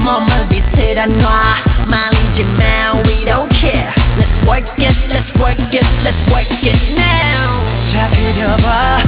몸을 비틀어 놔 말리지만 we don't care. Let's work it, let's work it, let's work it now. 자 그려봐